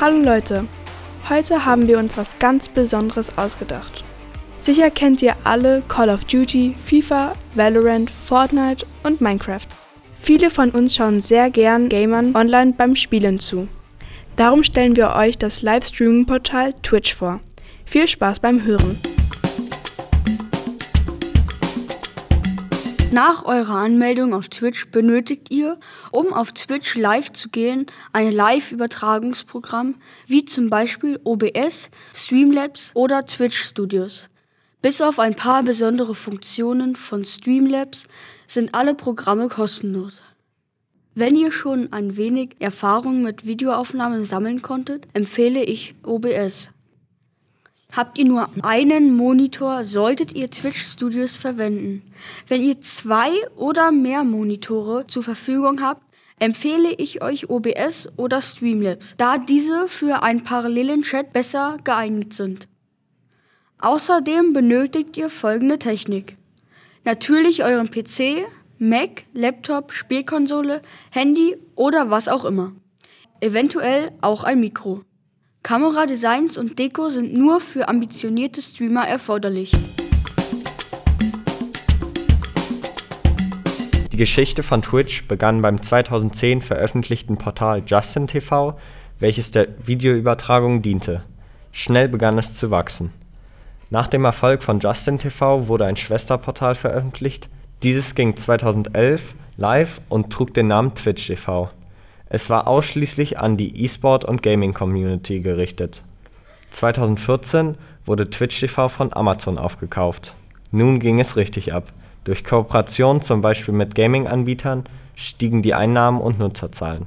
Hallo Leute, heute haben wir uns was ganz Besonderes ausgedacht. Sicher kennt ihr alle Call of Duty, FIFA, Valorant, Fortnite und Minecraft. Viele von uns schauen sehr gern Gamern online beim Spielen zu. Darum stellen wir euch das Livestreaming-Portal Twitch vor. Viel Spaß beim Hören! Nach eurer Anmeldung auf Twitch benötigt ihr, um auf Twitch live zu gehen, ein Live-Übertragungsprogramm wie zum Beispiel OBS, Streamlabs oder Twitch Studios. Bis auf ein paar besondere Funktionen von Streamlabs sind alle Programme kostenlos. Wenn ihr schon ein wenig Erfahrung mit Videoaufnahmen sammeln konntet, empfehle ich OBS. Habt ihr nur einen Monitor, solltet ihr Twitch Studios verwenden. Wenn ihr 2 oder mehr Monitore zur Verfügung habt, empfehle ich euch OBS oder Streamlabs, da diese für einen parallelen Chat besser geeignet sind. Außerdem benötigt ihr folgende Technik. Natürlich euren PC, Mac, Laptop, Spielkonsole, Handy oder was auch immer. Eventuell auch ein Mikro. Kameradesigns und Deko sind nur für ambitionierte Streamer erforderlich. Die Geschichte von Twitch begann beim 2010 veröffentlichten Portal Justin TV, welches der Videoübertragung diente. Schnell begann es zu wachsen. Nach dem Erfolg von Justin TV wurde ein Schwesterportal veröffentlicht. Dieses ging 2011 live und trug den Namen Twitch TV. Es war ausschließlich an die E-Sport- und Gaming-Community gerichtet. 2014 wurde Twitch TV von Amazon aufgekauft. Nun ging es richtig ab. Durch Kooperation zum Beispiel mit Gaming-Anbietern stiegen die Einnahmen und Nutzerzahlen.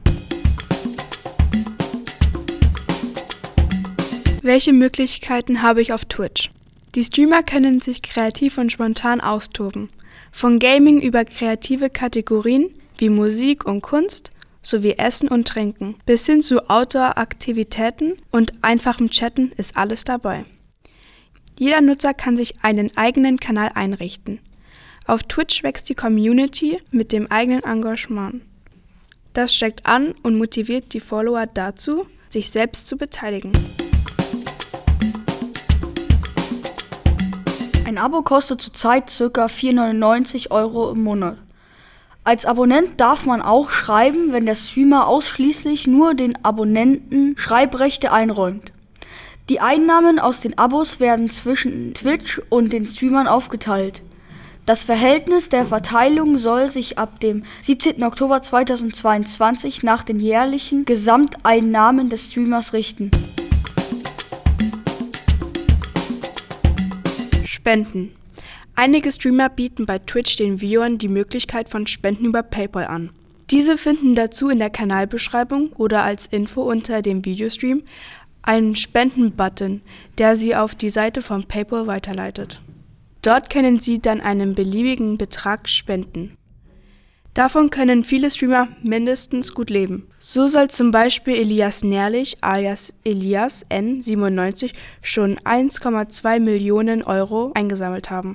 Welche Möglichkeiten habe ich auf Twitch? Die Streamer können sich kreativ und spontan austoben. Von Gaming über kreative Kategorien wie Musik und Kunst sowie Essen und Trinken bis hin zu Outdoor-Aktivitäten und einfachem Chatten ist alles dabei. Jeder Nutzer kann sich einen eigenen Kanal einrichten. Auf Twitch wächst die Community mit dem eigenen Engagement. Das steckt an und motiviert die Follower dazu, sich selbst zu beteiligen. Ein Abo kostet zurzeit ca. 4,99 € im Monat. Als Abonnent darf man auch schreiben, wenn der Streamer ausschließlich nur den Abonnenten Schreibrechte einräumt. Die Einnahmen aus den Abos werden zwischen Twitch und den Streamern aufgeteilt. Das Verhältnis der Verteilung soll sich ab dem 17. Oktober 2022 nach den jährlichen Gesamteinnahmen des Streamers richten. Spenden. Einige Streamer bieten bei Twitch den Viewern die Möglichkeit von Spenden über PayPal an. Diese finden dazu in der Kanalbeschreibung oder als Info unter dem Videostream einen Spenden-Button, der sie auf die Seite von PayPal weiterleitet. Dort können sie dann einen beliebigen Betrag spenden. Davon können viele Streamer mindestens gut leben. So soll zum Beispiel Elias Nährlich alias Elias N97 schon 1,2 Millionen € eingesammelt haben.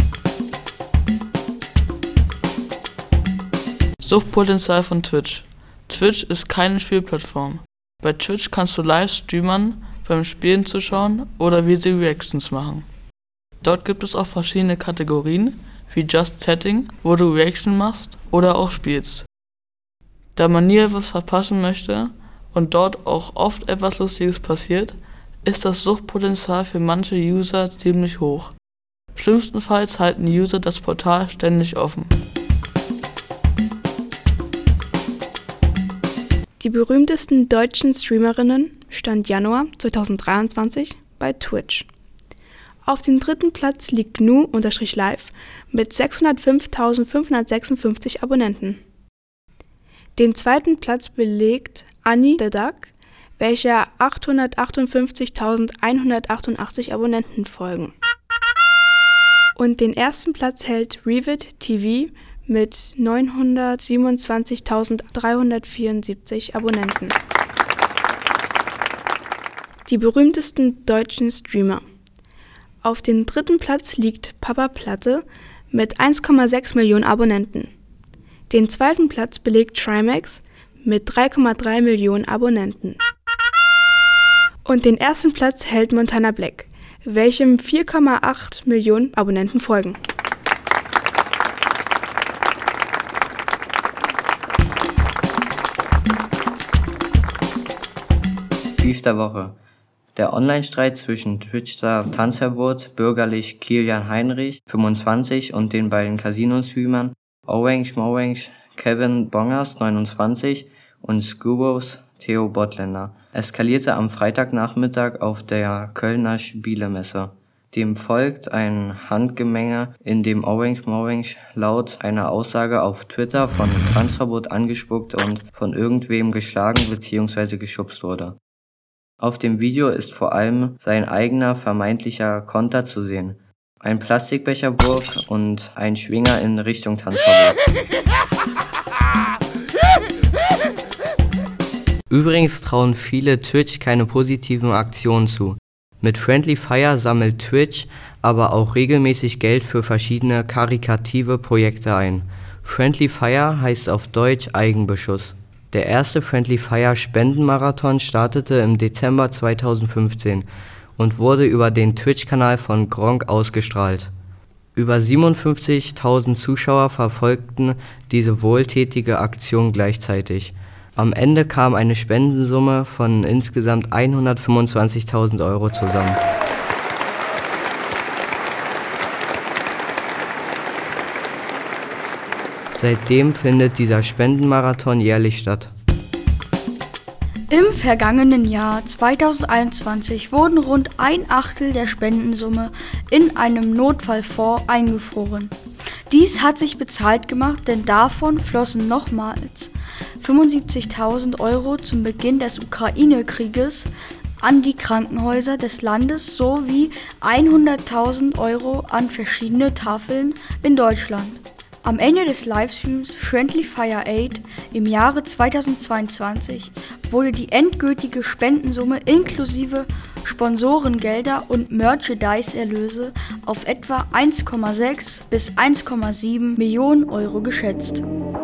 Suchtpotenzial von Twitch. Twitch ist keine Spielplattform. Bei Twitch kannst du live streamern, beim Spielen zuschauen oder Video Reactions machen. Dort gibt es auch verschiedene Kategorien, wie Just Chatting, wo du Reaction machst oder auch spielst. Da man nie etwas verpassen möchte und dort auch oft etwas Lustiges passiert, ist das Suchtpotenzial für manche User ziemlich hoch. Schlimmstenfalls halten User das Portal ständig offen. Die berühmtesten deutschen Streamerinnen stand Januar 2023 bei Twitch. Auf dem 3. Platz liegt GNU_live mit 605.556 Abonnenten. Den 2. Platz belegt Annie the Duck, welcher 858.188 Abonnenten folgen. Und den 1. Platz hält Revid TV mit 927.374 Abonnenten. Die berühmtesten deutschen Streamer. Auf dem 3. Platz liegt Papa Platte mit 1,6 Millionen Abonnenten. Den 2. Platz belegt Trimax mit 3,3 Millionen Abonnenten. Und den ersten Platz hält Montana Black, welchem 4,8 Millionen Abonnenten folgen. Beef der Woche. Der Online-Streit zwischen Twitch-Star Tanzverbot, bürgerlich Kilian Heinrich, 25, und den beiden Casino-Streamern Orange Morange Kevin Bongers, 29, und Scubos Theo Bottländer eskalierte am Freitagnachmittag auf der Kölner Spielemesse. Dem folgt ein Handgemenge, in dem Orange Morange laut einer Aussage auf Twitter von Tanzverbot angespuckt und von irgendwem geschlagen bzw. geschubst wurde. Auf dem Video ist vor allem sein eigener vermeintlicher Konter zu sehen. Ein Plastikbecherwurf und ein Schwinger in Richtung Tanzverbot. Übrigens trauen viele Twitch keine positiven Aktionen zu. Mit Friendly Fire sammelt Twitch aber auch regelmäßig Geld für verschiedene karitative Projekte ein. Friendly Fire heißt auf Deutsch Eigenbeschuss. Der erste Friendly Fire Spendenmarathon startete im Dezember 2015 und wurde über den Twitch-Kanal von Gronkh ausgestrahlt. Über 57.000 Zuschauer verfolgten diese wohltätige Aktion gleichzeitig. Am Ende kam eine Spendensumme von insgesamt 125.000 € zusammen. Seitdem findet dieser Spendenmarathon jährlich statt. Im vergangenen Jahr 2021 wurden rund 1/8 der Spendensumme in einem Notfallfonds eingefroren. Dies hat sich bezahlt gemacht, denn davon flossen nochmals 75.000 € zum Beginn des Ukraine-Krieges an die Krankenhäuser des Landes sowie 100.000 € an verschiedene Tafeln in Deutschland. Am Ende des Livestreams Friendly Fire Aid im Jahre 2022 wurde die endgültige Spendensumme inklusive Sponsorengelder und Merchandise-Erlöse auf etwa 1,6 bis 1,7 Millionen € geschätzt.